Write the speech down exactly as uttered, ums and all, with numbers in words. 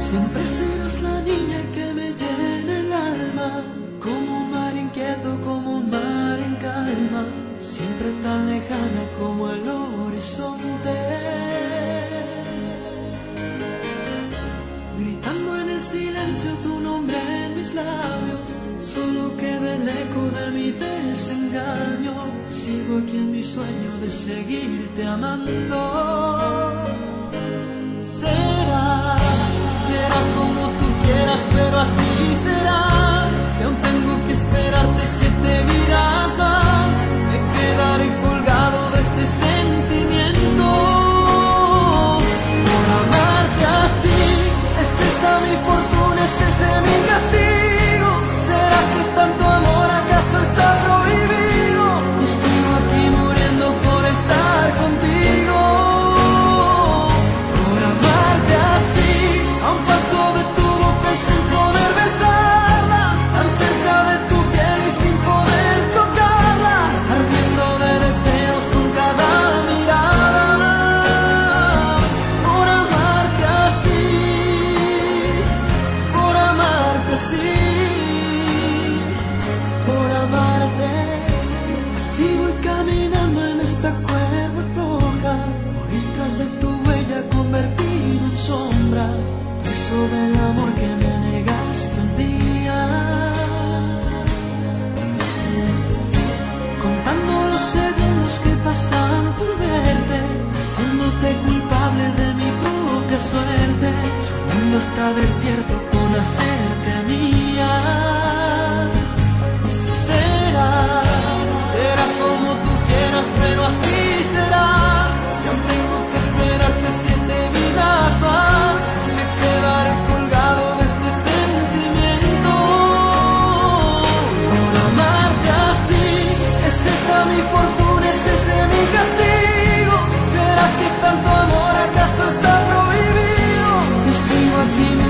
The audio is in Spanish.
Siempre serás la niña que me llena el alma, como un mar inquieto, como un mar en calma, siempre tan lejana como el horizonte. Gritando en el silencio tu nombre en mis labios, solo queda el eco de mi desengaño. Sigo aquí en mi sueño de seguirte amando. Será, será como tú quieras, pero así será. Si aún tengo que esperarte siete vidas más, me quedaré colgado de este sentimiento. Por amarte así, es esa mi fortuna, es ese mi castigo. ¿Será que tanto amor acaso está prohibido? Yo sigo aquí muriendo por estar contigo. Por amarte así, a un paso de tu boca y sin poder besarla, tan cerca de tu piel y sin poder tocarla, ardiendo de deseos con cada mirada. Por amarte así, por amarte así, por amarte. Así voy caminando en esta cuerda floja, por ir tras de tu huella convertido en sombra, preso del amor que me negaste un día. Contando los segundos que pasan por verte, haciéndote culpable de mi propia suerte, soñando hasta despierto con hacerte mía. Será, será como tú quieras, pero así será. Si aún tengo que esperarte siete vidas más, me quedaré colgado de este sentimiento. Por amarte así, es esa mi fortuna, es ese mi castigo. ¿Será que tanto amor acaso está prohibido? Yo sigo aquí